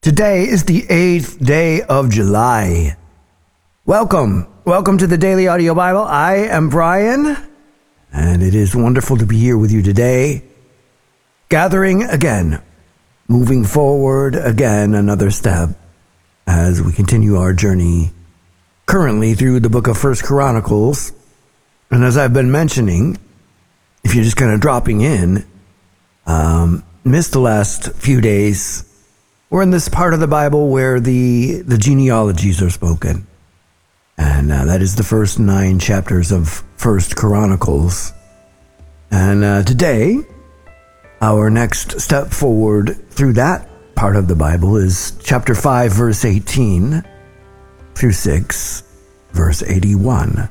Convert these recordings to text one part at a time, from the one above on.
Today is the 8th day of July. Welcome to the Daily Audio Bible. I am Brian, and it is wonderful to be here with you today. Gathering again, moving forward again another step as we continue our journey currently through the book of 1 Chronicles. And as I've been mentioning, if you're just kind of dropping in, missed the last few days, we're in this part of the Bible where the genealogies are spoken. And that is the first 9 chapters of 1 Chronicles. And today, our next step forward through that part of the Bible is chapter 5, verse 18 through 6, verse 81.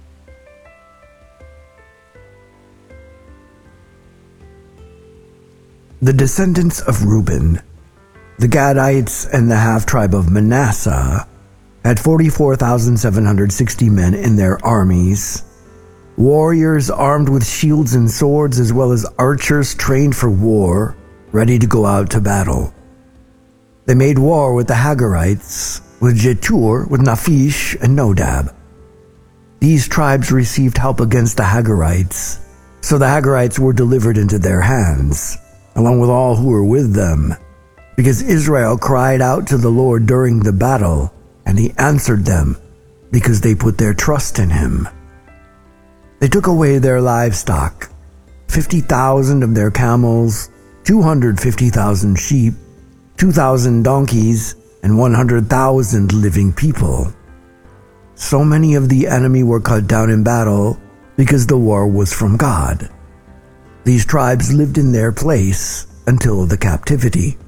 The descendants of Reuben, the Gadites, and the half-tribe of Manasseh had 44,760 men in their armies, warriors armed with shields and swords, as well as archers trained for war, ready to go out to battle. They made war with the Hagarites, with Jetur, with Naphish, and Nodab. These tribes received help against the Hagarites, so the Hagarites were delivered into their hands, along with all who were with them, because Israel cried out to the Lord during the battle, and he answered them, because they put their trust in him. They took away their livestock, 50,000 of their camels, 250,000 sheep, 2,000 donkeys, and 100,000 living people. So many of the enemy were cut down in battle because the war was from God. These tribes lived in their place until the captivity.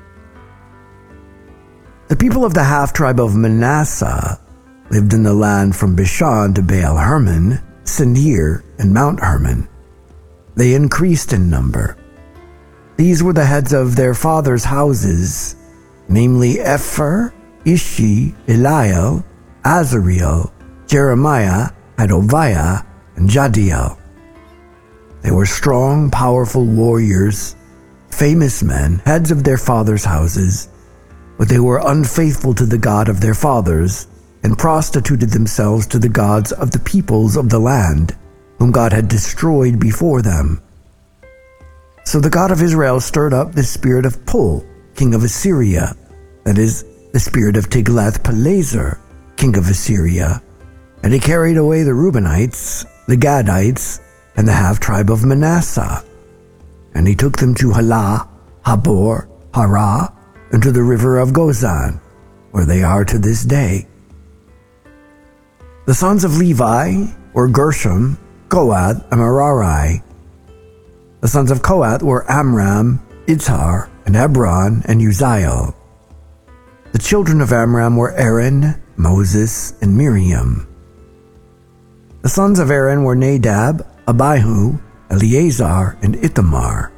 The people of the half-tribe of Manasseh lived in the land from Bashan to Baal Hermon, Sinir, and Mount Hermon. They increased in number. These were the heads of their fathers' houses, namely Epher, Ishi, Eliel, Azariel, Jeremiah, Adoviah, and Jadiel. They were strong, powerful warriors, famous men, heads of their fathers' houses, but they were unfaithful to the God of their fathers and prostituted themselves to the gods of the peoples of the land, whom God had destroyed before them. So the God of Israel stirred up the spirit of Pul, king of Assyria, that is, the spirit of Tiglath-Pileser, king of Assyria, and he carried away the Reubenites, the Gadites, and the half-tribe of Manasseh. And he took them to Halah, Habor, Harah, and to the river of Gozan, where they are to this day. The sons of Levi were Gershom, Kohath, and Merari. The sons of Kohath were Amram, Izhar, and Hebron, and Uzziel. The children of Amram were Aaron, Moses, and Miriam. The sons of Aaron were Nadab, Abihu, Eleazar, and Ithamar.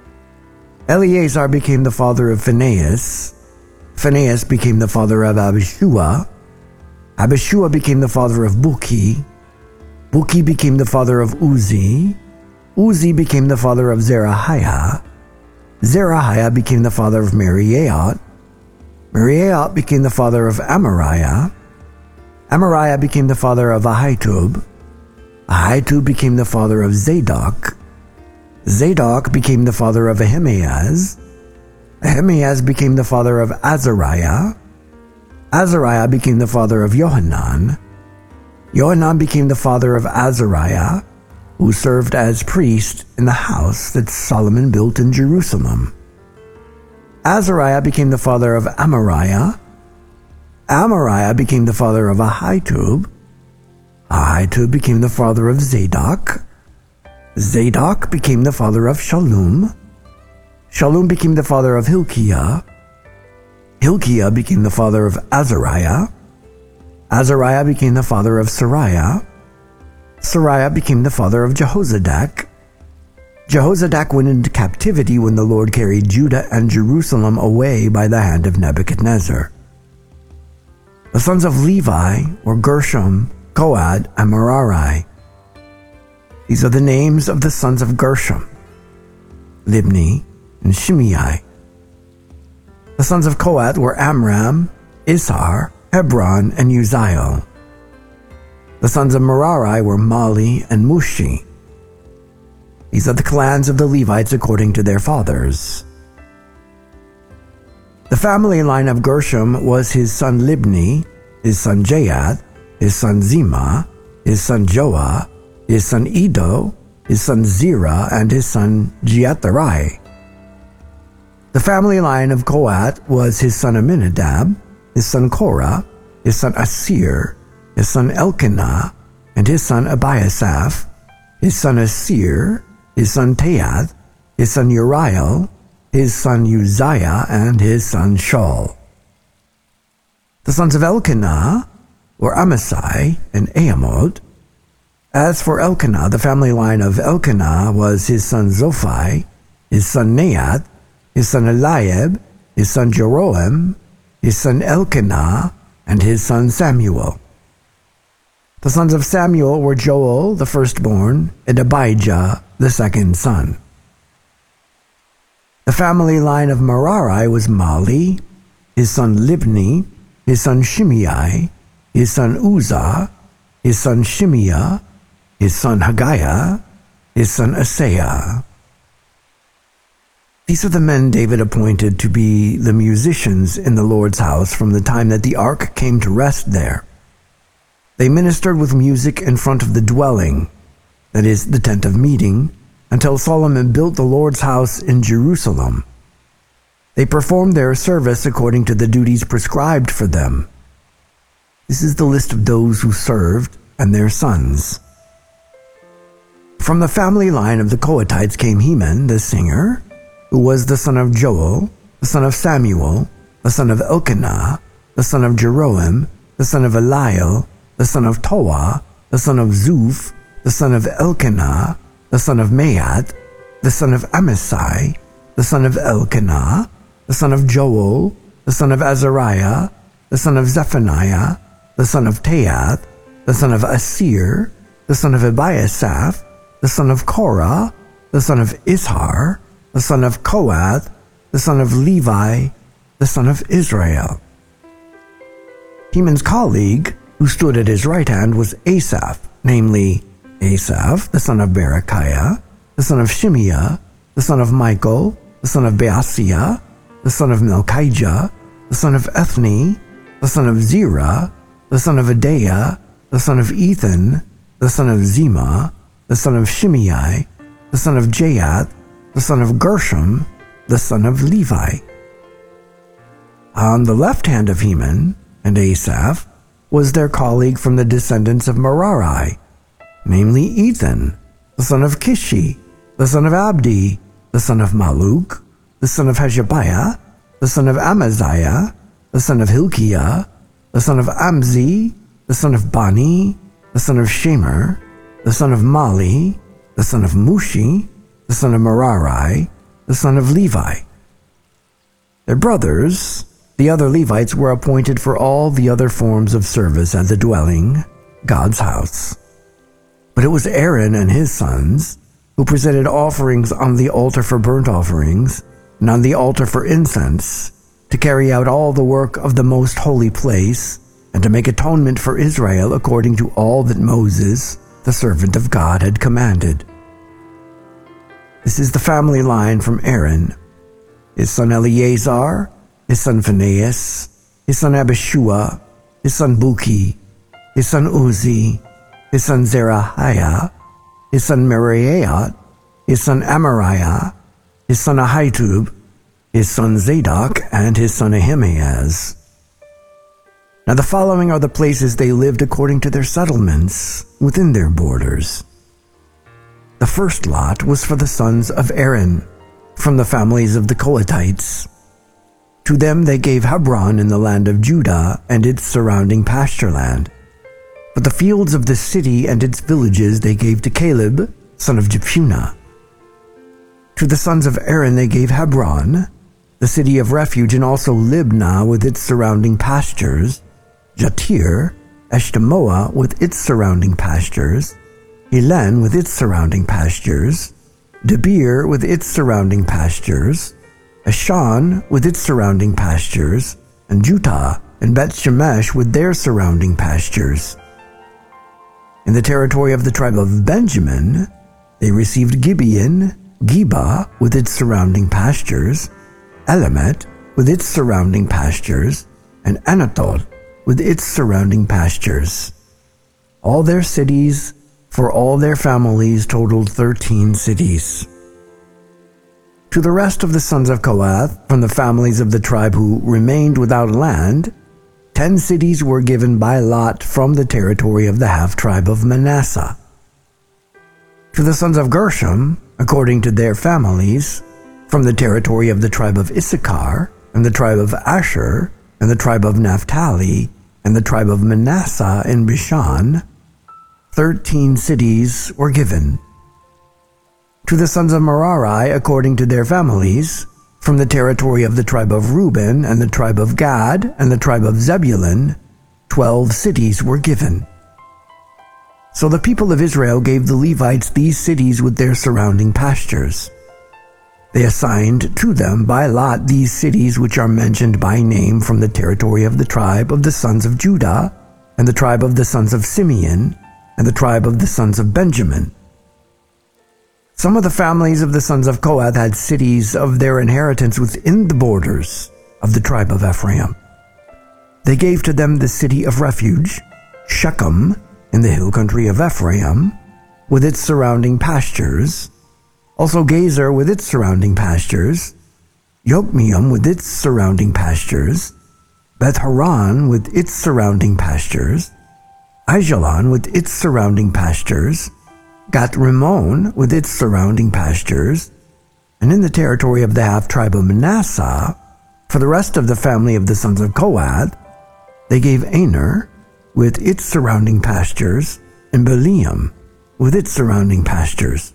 Eleazar became the father of Phinehas. Phinehas became the father of Abishua. Abishua became the father of Buki. Buki became the father of Uzi. Uzi became the father of Zerahiah. Zerahiah became the father of Meriaiah. Meriaiah became the father of Amariah. Amariah became the father of Ahitub. Ahitub became the father of Zadok. Zadok became the father of Ahimaaz. Ahimaaz became the father of Azariah. Azariah became the father of Johanan. Johanan became the father of Azariah, who served as priest in the house that Solomon built in Jerusalem. Azariah became the father of Amariah. Amariah became the father of Ahitub. Ahitub became the father of Zadok. Zadok became the father of Shallum. Shallum became the father of Hilkiah. Hilkiah became the father of Azariah. Azariah became the father of Sariah. Sariah became the father of Jehozadak. Jehozadak went into captivity when the Lord carried Judah and Jerusalem away by the hand of Nebuchadnezzar. The sons of Levi were Gershom, Kohath, and Merari. These are the names of the sons of Gershom: Libni and Shimei. The sons of Kohath were Amram, Izhar, Hebron, and Uzziel. The sons of Merari were Mali and Mushi. These are the clans of the Levites according to their fathers. The family line of Gershom was his son Libni, his son Jahath, his son Zima, his son Joah, his son Edo, his son Zerah, and his son Jeatherai. The family line of Kohath was his son Aminadab, his son Korah, his son Asir, his son Elkanah, and his son Abiasaph, his son Asir, his son Teath, his son Uriel, his son Uzziah, and his son Shaul. The sons of Elkanah were Amasai and Ahamot. As for Elkanah, the family line of Elkanah was his son Zophai, his son Nahath, his son Eliab, his son Jeroham, his son Elkanah, and his son Samuel. The sons of Samuel were Joel, the firstborn, and Abijah, the second son. The family line of Merari was Mali, his son Libni, his son Shimei, his son Uzzah, his son Shimeah, his son Haggiah, his son Asaiah. These are the men David appointed to be the musicians in the Lord's house from the time that the ark came to rest there. They ministered with music in front of the dwelling, that is, the tent of meeting, until Solomon built the Lord's house in Jerusalem. They performed their service according to the duties prescribed for them. This is the list of those who served and their sons. From the family line of the Kohathites came Heman, the singer, who was the son of Joel, the son of Samuel, the son of Elkanah, the son of Jeroham, the son of Eliel, the son of Toah, the son of Zuph, the son of Elkanah, the son of Maath, the son of Amasai, the son of Elkanah, the son of Joel, the son of Azariah, the son of Zephaniah, the son of Teath, the son of Asir, the son of Abiasaph, the son of Korah, the son of Izhar, the son of Kohath, the son of Levi, the son of Israel. Heman's colleague, who stood at his right hand, was Asaph, namely Asaph, the son of Berechiah, the son of Shimeah, the son of Michael, the son of Baasiah, the son of Melchijah, the son of Ethni, the son of Zerah, the son of Adaiah, the son of Ethan, the son of Zima, the son of Shimei, the son of Jahath, the son of Gershom, the son of Levi. On the left hand of Heman and Asaph was their colleague from the descendants of Merari, namely Ethan, the son of Kishi, the son of Abdi, the son of Maluk, the son of Hashabiah, the son of Amaziah, the son of Hilkiah, the son of Amzi, the son of Bani, the son of Shemer, the son of Mali, the son of Mushi, the son of Merari, the son of Levi. Their brothers, the other Levites, were appointed for all the other forms of service at the dwelling, God's house. But it was Aaron and his sons who presented offerings on the altar for burnt offerings and on the altar for incense, to carry out all the work of the most holy place and to make atonement for Israel according to all that Moses, the servant of God, had commanded. This is the family line from Aaron: his son Eleazar, his son Phinehas, his son Abishua, his son Buki, his son Uzi, his son Zerahiah, his son Meraioth, his son Amariah, his son Ahitub, his son Zadok, and his son Ahimaaz. Now the following are the places they lived according to their settlements within their borders. The first lot was for the sons of Aaron, from the families of the Kohathites. To them they gave Hebron in the land of Judah and its surrounding pasture land. But the fields of the city and its villages they gave to Caleb, son of Jephunneh. To the sons of Aaron they gave Hebron, the city of refuge, and also Libnah with its surrounding pastures, Jatir, Eshtemoa with its surrounding pastures, Helen with its surrounding pastures, Debir with its surrounding pastures, Ashan with its surrounding pastures, and Juttah and Beth-Shemesh with their surrounding pastures. In the territory of the tribe of Benjamin, they received Gibeon, Geba with its surrounding pastures, Elamet with its surrounding pastures, and Anathoth with its surrounding pastures. All their cities for all their families totaled 13 cities. To the rest of the sons of Kohath, from the families of the tribe who remained without land, 10 cities were given by lot from the territory of the half-tribe of Manasseh. To the sons of Gershom, according to their families, from the territory of the tribe of Issachar, and the tribe of Asher, and the tribe of Naphtali, and the tribe of Manasseh in Bashan, 13 cities were given. To the sons of Merari, according to their families, from the territory of the tribe of Reuben, and the tribe of Gad, and the tribe of Zebulun, 12 cities were given. So the people of Israel gave the Levites these cities with their surrounding pastures. They assigned to them by lot these cities which are mentioned by name from the territory of the tribe of the sons of Judah, and the tribe of the sons of Simeon, and the tribe of the sons of Benjamin. Some of the families of the sons of Kohath had cities of their inheritance within the borders of the tribe of Ephraim. They gave to them the city of refuge, Shechem, in the hill country of Ephraim, with its surrounding pastures, also Gezer with its surrounding pastures, Yokmeam with its surrounding pastures, Beth-Horon with its surrounding pastures, Aijalon with its surrounding pastures, Gath-Rimmon with its surrounding pastures, and in the territory of the half-tribe of Manasseh, for the rest of the family of the sons of Kohath, they gave Aner with its surrounding pastures, and Beliam with its surrounding pastures.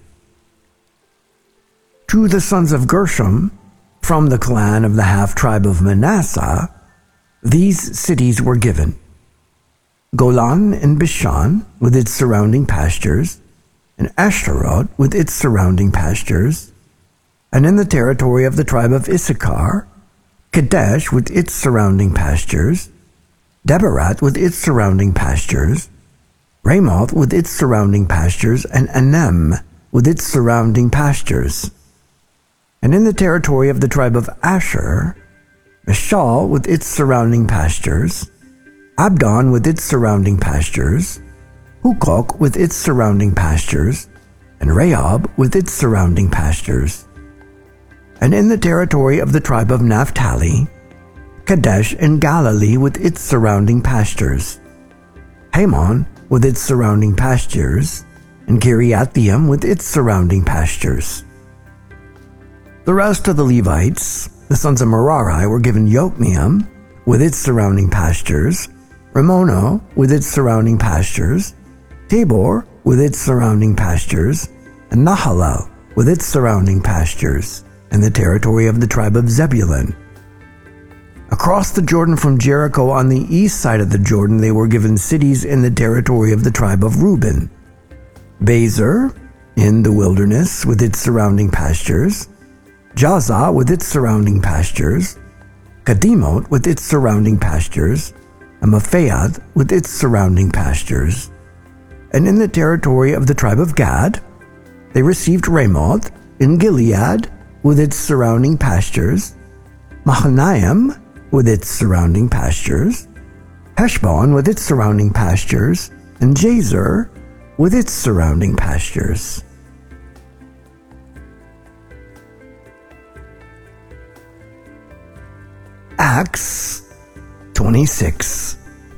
To the sons of Gershom, from the clan of the half-tribe of Manasseh, these cities were given: Golan and Bashan with its surrounding pastures, and Ashtaroth with its surrounding pastures, and in the territory of the tribe of Issachar, Kadesh with its surrounding pastures, Debarat with its surrounding pastures, Ramoth with its surrounding pastures, and Anem with its surrounding pastures. And in the territory of the tribe of Asher, Mishal with its surrounding pastures, Abdon with its surrounding pastures, Hukok with its surrounding pastures, and Rehob with its surrounding pastures. And in the territory of the tribe of Naphtali, Kadesh and Galilee with its surrounding pastures, Hamon with its surrounding pastures, and Kiriathaim with its surrounding pastures. The rest of the Levites, the sons of Merari, were given Yokmeam with its surrounding pastures, Ramono with its surrounding pastures, Tabor with its surrounding pastures, and Nahalal with its surrounding pastures, and the territory of the tribe of Zebulun. Across the Jordan from Jericho on the east side of the Jordan, they were given cities in the territory of the tribe of Reuben: Bezer in the wilderness with its surrounding pastures, Jazah with its surrounding pastures, Kadimot with its surrounding pastures, and Mephaath with its surrounding pastures. And in the territory of the tribe of Gad, they received Ramoth in Gilead with its surrounding pastures, Mahanaim with its surrounding pastures, Heshbon with its surrounding pastures, and Jazer with its surrounding pastures. Acts 26.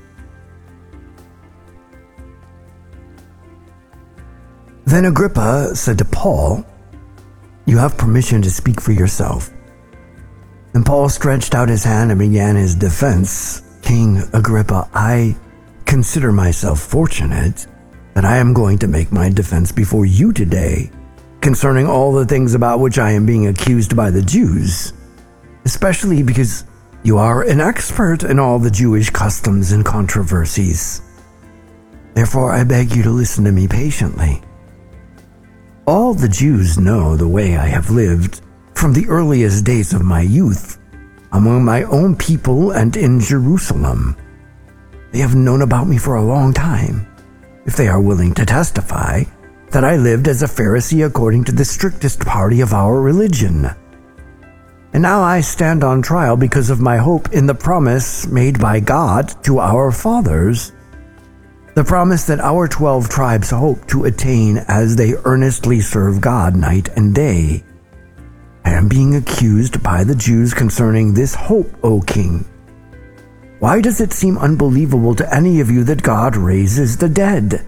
Then Agrippa said to Paul, "You have permission to speak for yourself." And Paul stretched out his hand and began his defense. "King Agrippa, I consider myself fortunate that I am going to make my defense before you today concerning all the things about which I am being accused by the Jews, especially because you are an expert in all the Jewish customs and controversies. Therefore, I beg you to listen to me patiently. All the Jews know the way I have lived from the earliest days of my youth, among my own people and in Jerusalem. They have known about me for a long time, if they are willing to testify that I lived as a Pharisee according to the strictest party of our religion. And now I stand on trial because of my hope in the promise made by God to our fathers, the promise that our 12 tribes hope to attain as they earnestly serve God night and day. I am being accused by the Jews concerning this hope, O king. Why does it seem unbelievable to any of you that God raises the dead?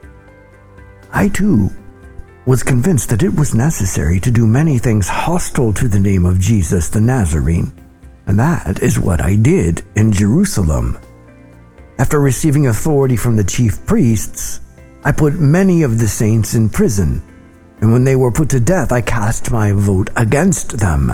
I too was convinced that it was necessary to do many things hostile to the name of Jesus the Nazarene, and that is what I did in Jerusalem. After receiving authority from the chief priests, I put many of the saints in prison, and when they were put to death, I cast my vote against them.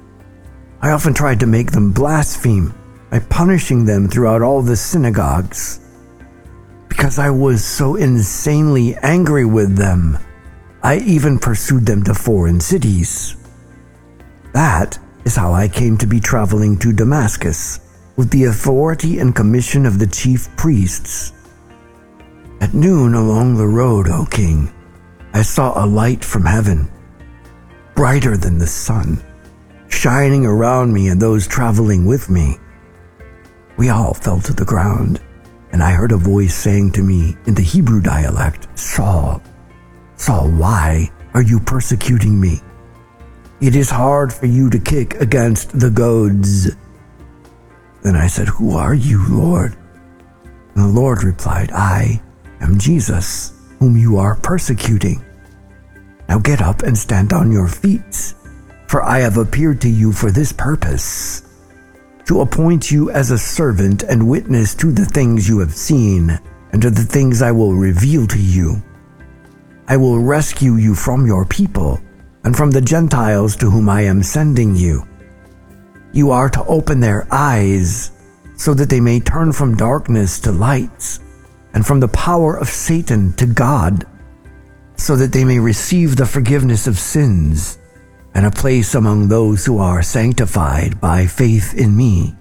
I often tried to make them blaspheme by punishing them throughout all the synagogues. Because I was so insanely angry with them, I even pursued them to foreign cities. That is how I came to be traveling to Damascus with the authority and commission of the chief priests. At noon along the road, O king, I saw a light from heaven, brighter than the sun, shining around me and those traveling with me. We all fell to the ground, and I heard a voice saying to me in the Hebrew dialect, Saul, Saul, why are you persecuting me? It is hard for you to kick against the goads. Then I said, Who are you, Lord? And the Lord replied, I am Jesus, whom you are persecuting. Now get up and stand on your feet, for I have appeared to you for this purpose, to appoint you as a servant and witness to the things you have seen and to the things I will reveal to you. I will rescue you from your people and from the Gentiles to whom I am sending you. You are to open their eyes so that they may turn from darkness to light and from the power of Satan to God, so that they may receive the forgiveness of sins and a place among those who are sanctified by faith in me.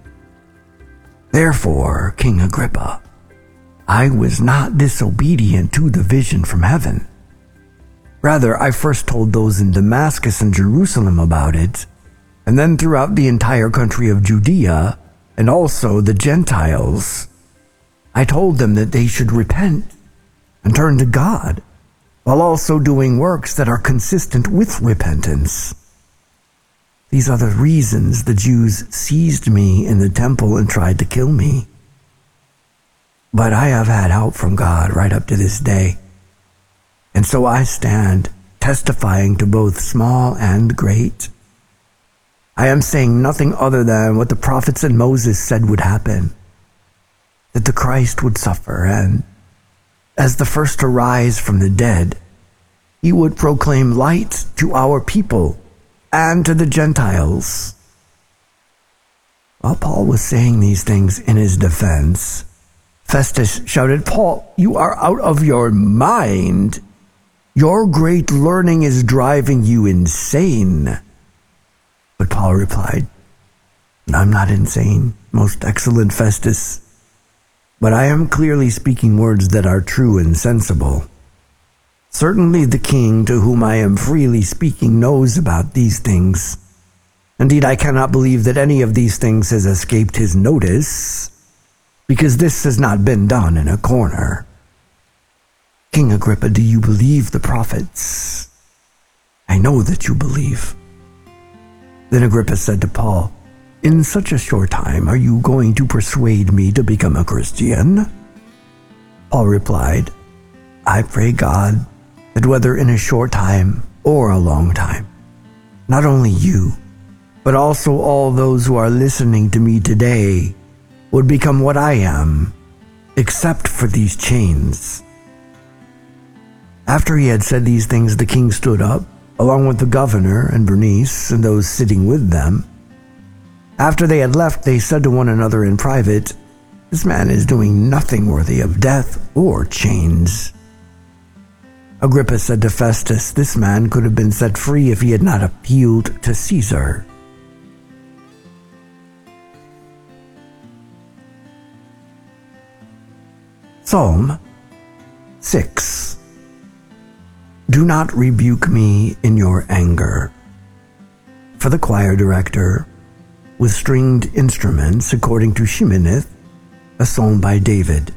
Therefore, King Agrippa, I was not disobedient to the vision from heaven. Rather, I first told those in Damascus and Jerusalem about it, and then throughout the entire country of Judea, and also the Gentiles. I told them that they should repent and turn to God, while also doing works that are consistent with repentance. These are the reasons the Jews seized me in the temple and tried to kill me. But I have had help from God right up to this day. And so I stand testifying to both small and great. I am saying nothing other than what the prophets and Moses said would happen, that the Christ would suffer, and as the first to rise from the dead, he would proclaim light to our people and to the Gentiles. While Paul was saying these things in his defense, Festus shouted, Paul, you are out of your mind. Your great learning is driving you insane. But Paul replied, I'm not insane, most excellent Festus, but I am clearly speaking words that are true and sensible. Certainly the king to whom I am freely speaking knows about these things. Indeed, I cannot believe that any of these things has escaped his notice, because this has not been done in a corner. King Agrippa, do you believe the prophets? I know that you believe. Then Agrippa said to Paul, in such a short time, are you going to persuade me to become a Christian? Paul replied, I pray God that whether in a short time or a long time, not only you, but also all those who are listening to me today would become what I am, except for these chains. After he had said these things, the king stood up, along with the governor and Bernice and those sitting with them. After they had left, they said to one another in private, This man is doing nothing worthy of death or chains. Agrippa said to Festus, "This man could have been set free if he had not appealed to Caesar." Psalm 6. Do not rebuke me in your anger. For the choir director, with stringed instruments, according to Sheminith, a psalm by David.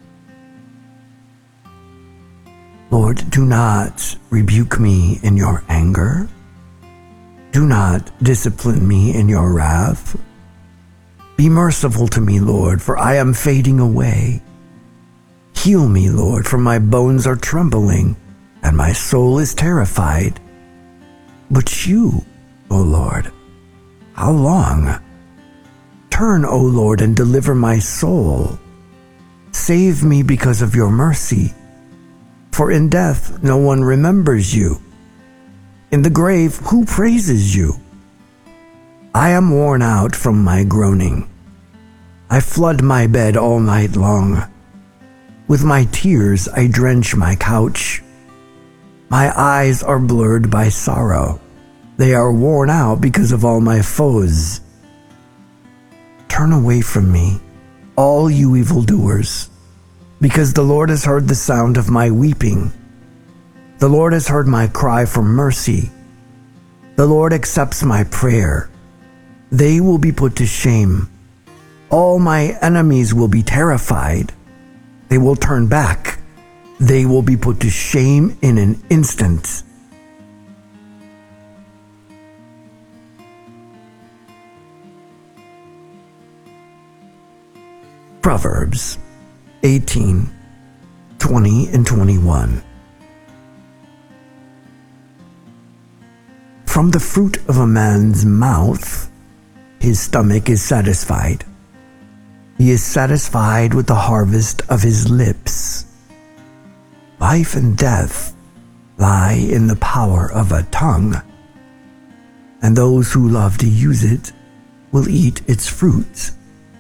Lord, do not rebuke me in your anger. Do not discipline me in your wrath. Be merciful to me, Lord, for I am fading away. Heal me, Lord, for my bones are trembling, and my soul is terrified. But you, O Lord, how long? Turn, O Lord, and deliver my soul. Save me because of your mercy. For in death no one remembers you. In the grave, who praises you? I am worn out from my groaning. I flood my bed all night long. With my tears I drench my couch. My eyes are blurred by sorrow. They are worn out because of all my foes. Turn away from me, all you evildoers, because the Lord has heard the sound of my weeping. The Lord has heard my cry for mercy. The Lord accepts my prayer. They will be put to shame. All my enemies will be terrified. They will turn back. They will be put to shame in an instant. Proverbs 18, 20 and 21. From the fruit of a man's mouth, his stomach is satisfied. He is satisfied with the harvest of his lips. Life and death lie in the power of a tongue, and those who love to use it will eat its fruits.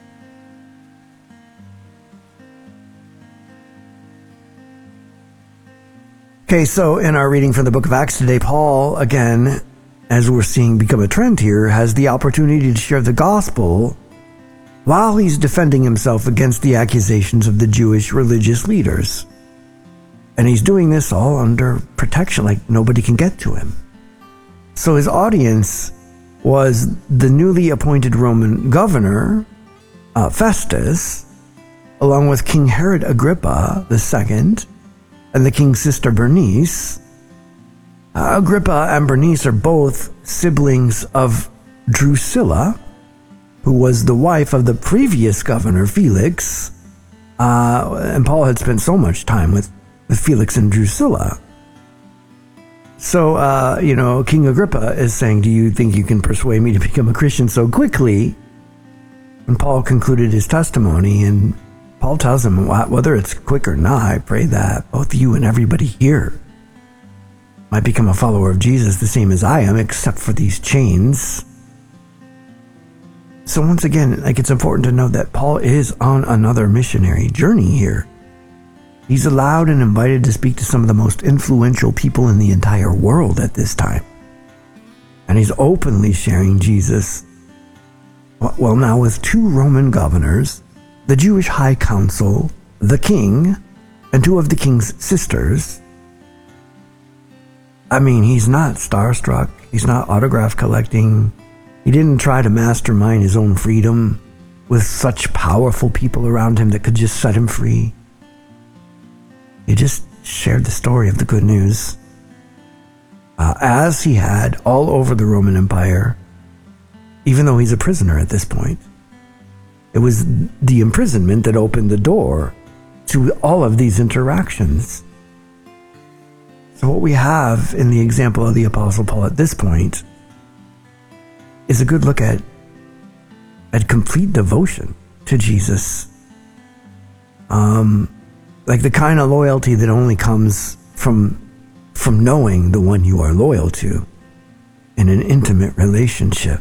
Okay, so in our reading from the book of Acts today, Paul, again, as we're seeing become a trend here, has the opportunity to share the gospel while he's defending himself against the accusations of the Jewish religious leaders. And he's doing this all under protection, like nobody can get to him. So his audience was the newly appointed Roman governor, Festus, along with King Herod Agrippa II, and the king's sister Bernice. Agrippa and Bernice are both siblings of Drusilla, who was the wife of the previous governor, Felix. And Paul had spent so much time with Felix and Drusilla. So, King Agrippa is saying, "Do you think you can persuade me to become a Christian so quickly?" And Paul concluded his testimony, and Paul tells him, whether it's quick or not, I pray that both you and everybody here might become a follower of Jesus the same as I am, except for these chains. So once again, it's important to note that Paul is on another missionary journey here. He's allowed and invited to speak to some of the most influential people in the entire world at this time. And he's openly sharing Jesus, well, now with two Roman governors, the Jewish high council, the king, and two of the king's sisters. I mean, he's not starstruck. He's not autograph collecting. He didn't try to mastermind his own freedom with such powerful people around him that could just set him free. He just shared the story of the good news, as he had all over the Roman Empire, even though he's a prisoner at this point. It was the imprisonment that opened the door to all of these interactions. So what we have in the example of the Apostle Paul at this point is a good look at complete devotion to Jesus. Like the kind of loyalty that only comes from knowing the one you are loyal to in an intimate relationship.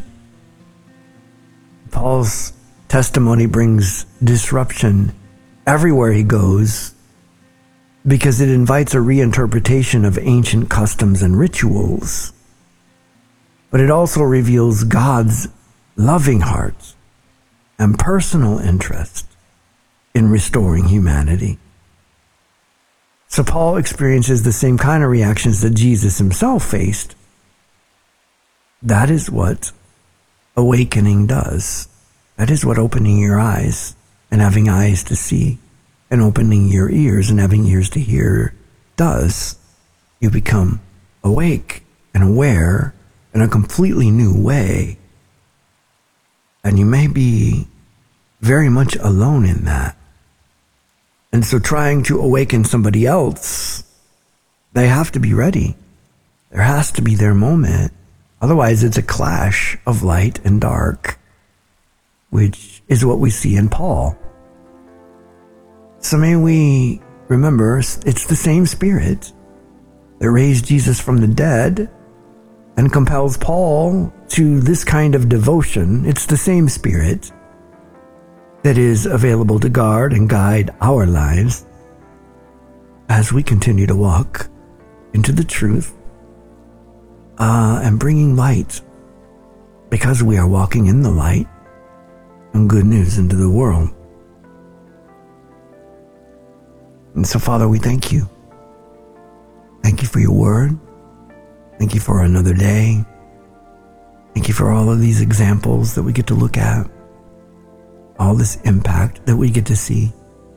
Paul's testimony brings disruption everywhere he goes. because it invites a reinterpretation of ancient customs and rituals, but it also reveals God's loving heart and personal interest in restoring humanity. So Paul experiences the same kind of reactions that Jesus himself faced. That is what awakening does. That is what opening your eyes and having eyes to see and opening your ears and having ears to hear does. You become awake and aware in a completely new way. And you may be very much alone in that. And so trying to awaken somebody else, they have to be ready. There has to be their moment. Otherwise, it's a clash of light and dark, which is what we see in Paul. So may we remember, it's the same Spirit that raised Jesus from the dead and compels Paul to this kind of devotion. It's the same Spirit that is available to guard and guide our lives as we continue to walk into the truth and bringing light, because we are walking in the light and good news into the world. And so, Father, we thank you. Thank you for your word. Thank you for another day. Thank you for all of these examples that we get to look at, all this impact that we get to see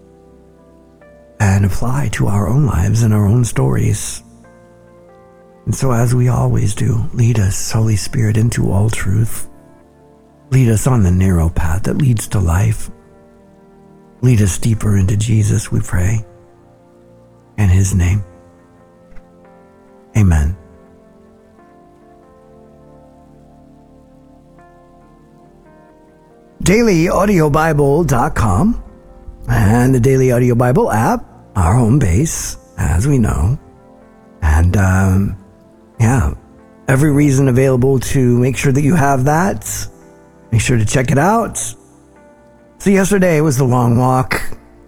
and apply to our own lives and our own stories. And so, as we always do, lead us, Holy Spirit, into all truth. Lead us on the narrow path that leads to life. Lead us deeper into Jesus, we pray. In his name, amen. DailyAudioBible.com and the Daily Audio Bible app, our home base, as we know. And every reason available to make sure that you have that. Make sure to check it out. So yesterday was the long walk.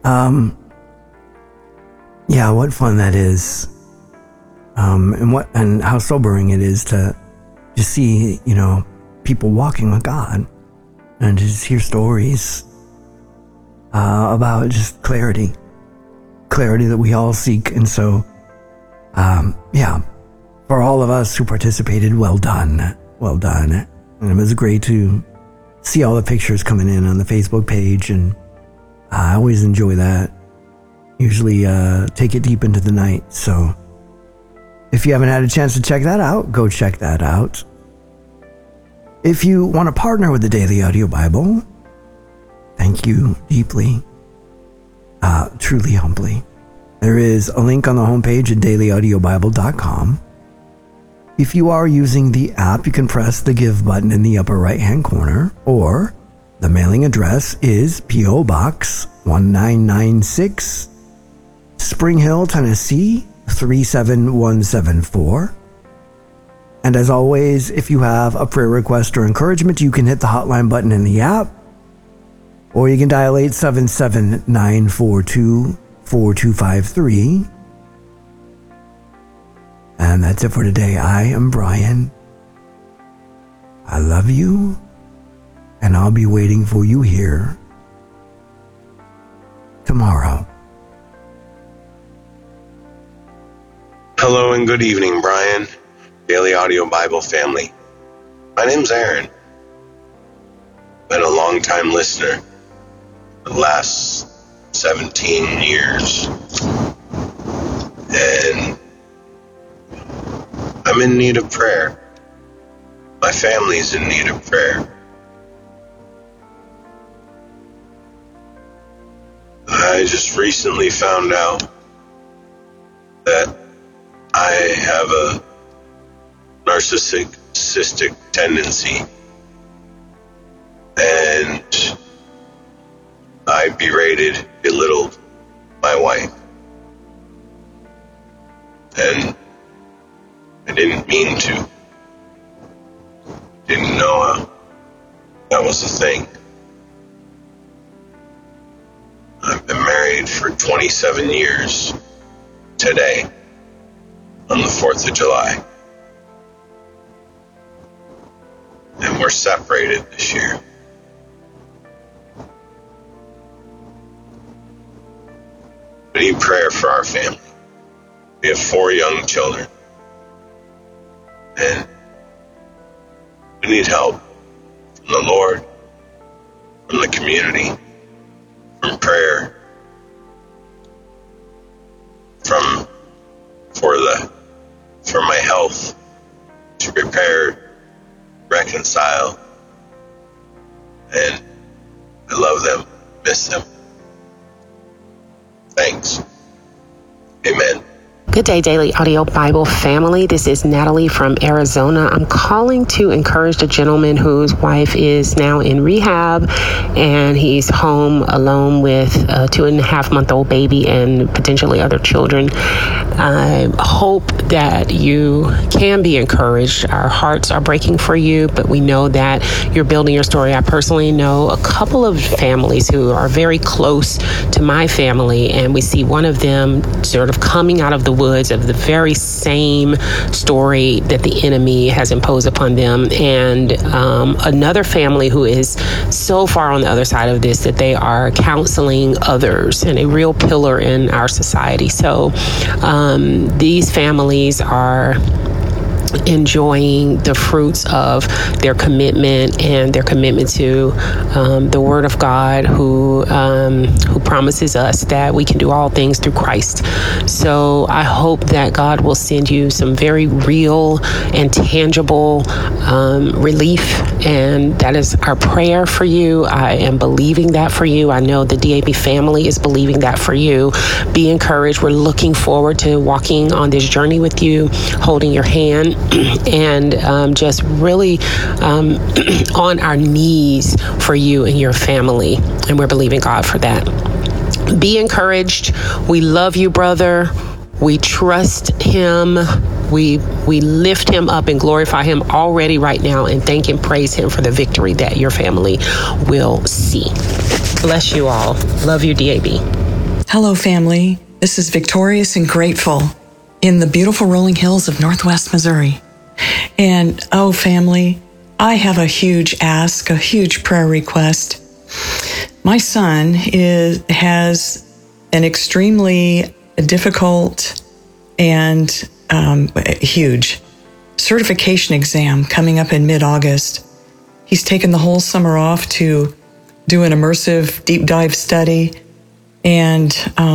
What fun that is. And how sobering it is to just see, people walking with God and to just hear stories about just clarity that we all seek. And so, for all of us who participated, well done. And it was great to see all the pictures coming in on the Facebook page, and I always enjoy that. Usually take it deep into the night. So if you haven't had a chance to check that out, go check that out. If you want to partner with the Daily Audio Bible, thank you deeply, truly humbly. There is a link on the homepage at dailyaudiobible.com. If you are using the app, you can press the Give button in the upper right-hand corner, or the mailing address is P.O. Box 1996, Spring Hill, Tennessee 37174. And as always, if you have a prayer request or encouragement, you can hit the hotline button in the app, or you can dial 877-942-4253. And that's it for today. I am Brian. I love you, and I'll be waiting for you here tomorrow. Hello and good evening, Brian, Daily Audio Bible family. My name's Aaron. Been a long-time listener, the last 17 years. And I'm in need of prayer. My family's in need of prayer. I just recently found out that I have a narcissistic tendency, and I belittled my wife, and I didn't mean to. Didn't know that was a thing. I've been married for 27 years, today on the 4th of July. And we're separated this year. We need prayer for our family. We have 4 young children. And we need help from the Lord, from the community, from prayer, for my health, to repair, reconcile. And I love them, miss them. Thanks. Amen. Good day, Daily Audio Bible family. This is Natalie from Arizona. I'm calling to encourage a gentleman whose wife is now in rehab and he's home alone with a 2.5-month-old baby and potentially other children. I hope that you can be encouraged. Our hearts are breaking for you, but we know that you're building your story. I personally know a couple of families who are very close to my family, and we see one of them sort of coming out of the woods of the very same story that the enemy has imposed upon them, and another family who is so far on the other side of this that they are counseling others, and a real pillar in our society. So these families are enjoying the fruits of their commitment and their commitment to the Word of God, who promises us that we can do all things through Christ. So I hope that God will send you some very real and tangible relief, and that is our prayer for you. I am believing that for you. I know the DAB family is believing that for you. Be encouraged. We're looking forward to walking on this journey with you, holding your hand, and just really on our knees for you and your family. And we're believing God for that. Be encouraged. We love you, brother. We trust him. We lift him up and glorify him already right now, and thank and praise him for the victory that your family will see. Bless you all. Love you, DAB. Hello, family. This is Victorious and Grateful in the beautiful rolling hills of Northwest Missouri. And oh, family, I have a huge ask, a huge prayer request. My son has an extremely difficult and huge certification exam coming up in mid-August. He's taken the whole summer off to do an immersive deep dive study, and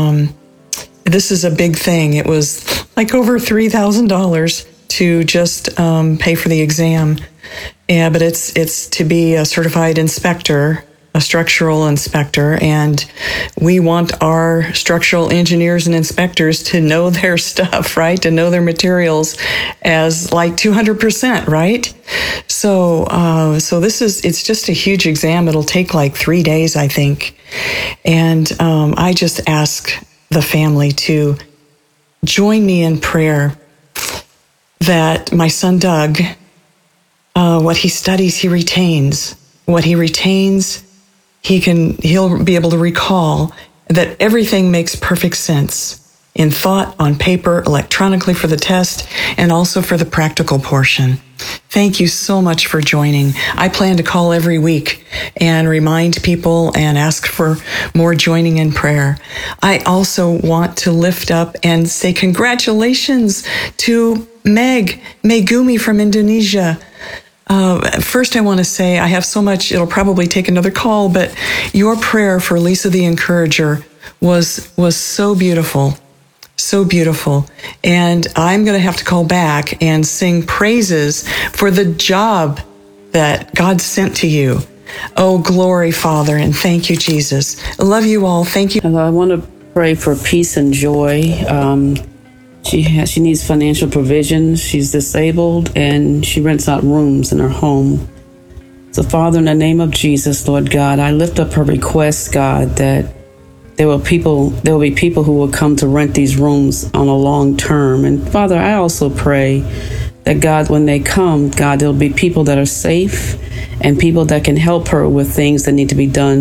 this is a big thing. It was like over $3,000 to just pay for the exam. Yeah, but it's to be a certified inspector, a structural inspector, and we want our structural engineers and inspectors to know their stuff, right? To know their materials as like 200%, right? So it's just a huge exam. It'll take like 3 days, I think. And I just ask the family to join me in prayer that my son Doug, what he studies, he retains. What he retains, he'll be able to recall that everything makes perfect sense in thought, on paper, electronically for the test, and also for the practical portion. Thank you so much for joining. I plan to call every week and remind people and ask for more joining in prayer. I also want to lift up and say congratulations to Megumi from Indonesia. First, I want to say I have so much, it'll probably take another call, but your prayer for Lisa the Encourager was so beautiful. So beautiful. And I'm going to have to call back and sing praises for the job that God sent to you. Oh, glory, Father, and thank you, Jesus. I love you all. Thank you. I want to pray for peace and joy. She needs financial provision. She's disabled, and she rents out rooms in her home. So, Father, in the name of Jesus, Lord God, I lift up her request, God, that there will be people who will come to rent these rooms on a long term. And Father, I also pray that God, when they come, God, there'll be people that are safe and people that can help her with things that need to be done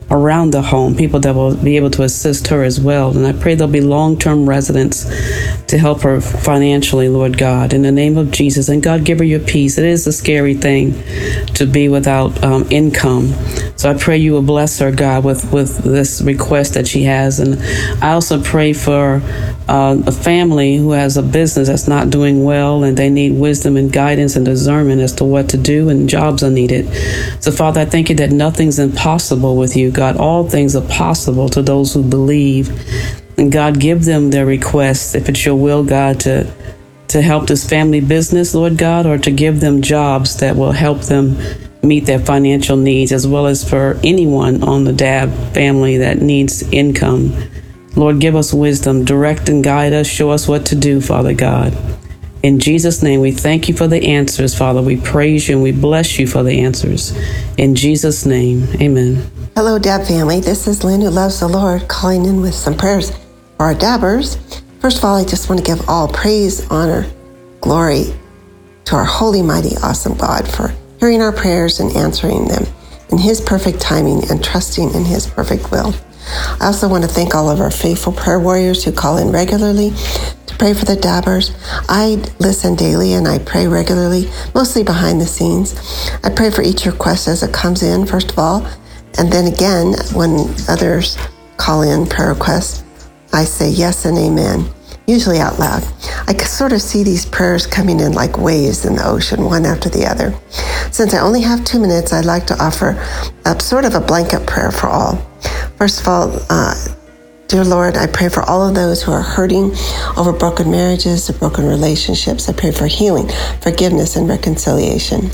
around the home, people that will be able to assist her as well. And I pray there'll be long-term residents to help her financially, Lord God, in the name of Jesus. And God, give her your peace. It is a scary thing to be without income. So I pray you will bless her, God, with this request that she has. And I also pray for a family who has a business that's not doing well, and they need wisdom and guidance and discernment as to what to do, and jobs are needed. So, Father, I thank you that nothing's impossible with you, God. All things are possible to those who believe. And God, give them their requests, if it's your will, God, to help this family business, Lord God, or to give them jobs that will help them meet their financial needs, as well as for anyone on the Dabb family that needs income. Lord, give us wisdom, direct and guide us, show us what to do, Father God. In Jesus' name, we thank you for the answers, Father. We praise you and we bless you for the answers. In Jesus' name, amen. Hello, Dabb family. This is Lynn, who loves the Lord, calling in with some prayers for our Dabbers. First of all, I just want to give all praise, honor, glory to our holy, mighty, awesome God for hearing our prayers and answering them in His perfect timing and trusting in His perfect will. I also want to thank all of our faithful prayer warriors who call in regularly to pray for the Dabbers. I listen daily and I pray regularly, mostly behind the scenes. I pray for each request as it comes in, first of all, and then again, when others call in prayer requests, I say yes and amen, usually out loud. I sort of see these prayers coming in like waves in the ocean, one after the other. Since I only have 2 minutes, I'd like to offer up sort of a blanket prayer for all. First of all, dear Lord, I pray for all of those who are hurting over broken marriages or broken relationships. I pray for healing, forgiveness, and reconciliation.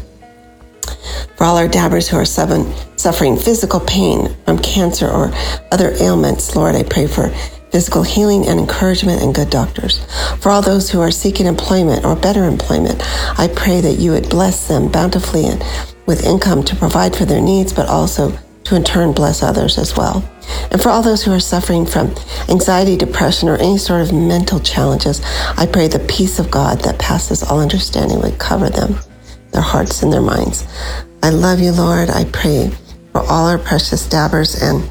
For all our Dabbers who are suffering physical pain from cancer or other ailments, Lord, I pray for physical healing and encouragement and good doctors. For all those who are seeking employment or better employment, I pray that you would bless them bountifully and with income to provide for their needs, but also to in turn bless others as well. And for all those who are suffering from anxiety, depression, or any sort of mental challenges, I pray the peace of God that passes all understanding would cover them, their hearts and their minds. I love you, Lord. I pray for all our precious Dabbers, and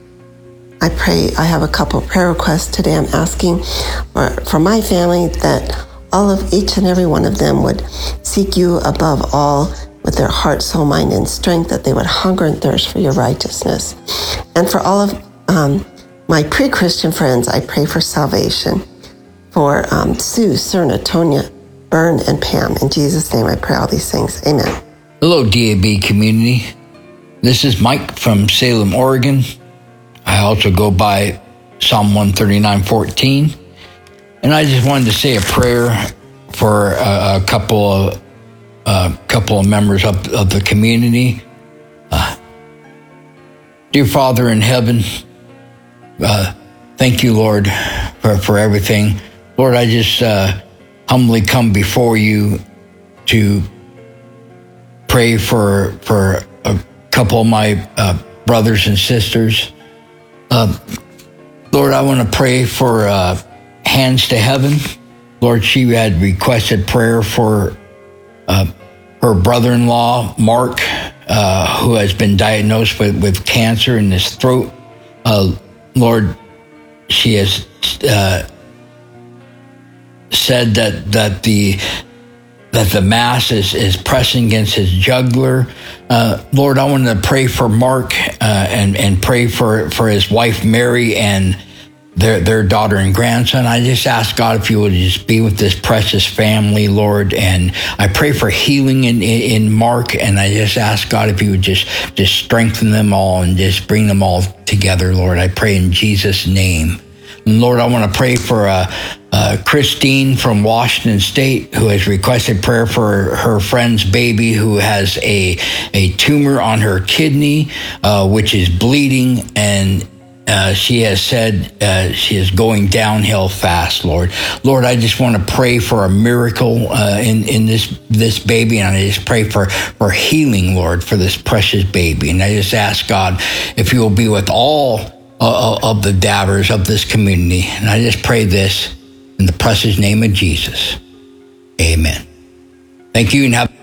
I pray, I have a couple of prayer requests today. I'm asking for my family that all of each and every one of them would seek you above all with their heart, soul, mind, and strength, that they would hunger and thirst for your righteousness. And for all of my pre-Christian friends, I pray for salvation. For Sue, Serna, Tonya, Bern, and Pam. In Jesus' name, I pray all these things. Amen. Hello, DAB community. This is Mike from Salem, Oregon. I also go by Psalm 139:14. And I just wanted to say a prayer for a couple of members of the community. Dear Father in heaven, thank you, Lord, for everything. Lord, I just humbly come before you to pray for a couple of my brothers and sisters. Lord, I want to pray for Hands to Heaven. Lord, she had requested prayer for her brother-in-law, Mark, who has been diagnosed with cancer in his throat. Lord, she has said that the mass is pressing against his jugular. Lord, I want to pray for Mark and pray for his wife, Mary, and their daughter and grandson. I just ask God if you would just be with this precious family, Lord. And I pray for healing in Mark, and I just ask God if you would just strengthen them all and just bring them all together, Lord. I pray in Jesus' name. And Lord, I want to pray for Christine from Washington State, who has requested prayer for her friend's baby who has a tumor on her kidney, which is bleeding, and she has said she is going downhill fast, Lord. Lord, I just want to pray for a miracle in this baby, and I just pray for healing, Lord, for this precious baby. And I just ask God if you will be with all of the Dabbers of this community. And I just pray this in the precious name of Jesus. Amen. Thank you, and have